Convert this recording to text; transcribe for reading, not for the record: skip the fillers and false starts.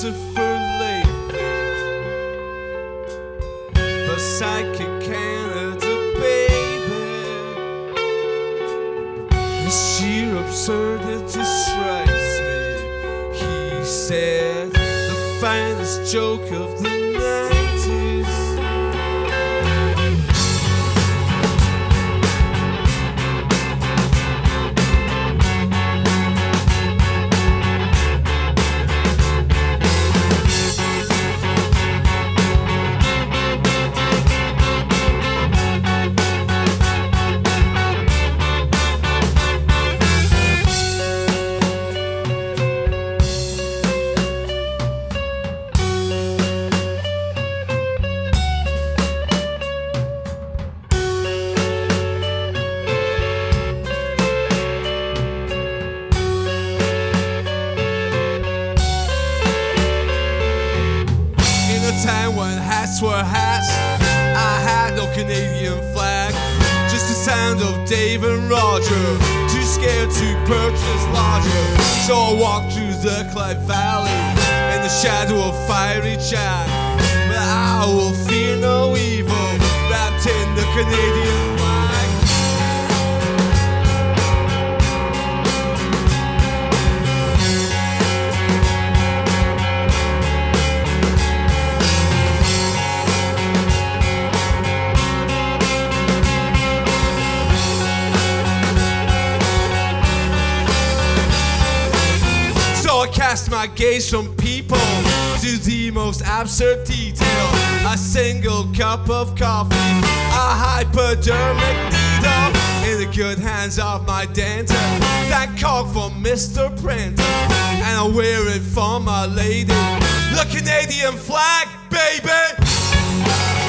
beautifully beside Canada, baby. His sheer absurdity strikes me. He said the finest joke of the 90s. Time when hats were hats, I had no Canadian flag, just the sound of Dave and Roger, too scared to purchase larger. So I walked through the Clyde Valley in the shadow of fiery Jack, but I will fear no evil, wrapped in the Canadian flag. I cast my gaze from people to the most absurd detail. A single cup of coffee, a hypodermic needle, in the good hands of my dentist. That cock from Mr. Printer, and I wear it for my lady. The Canadian flag, baby!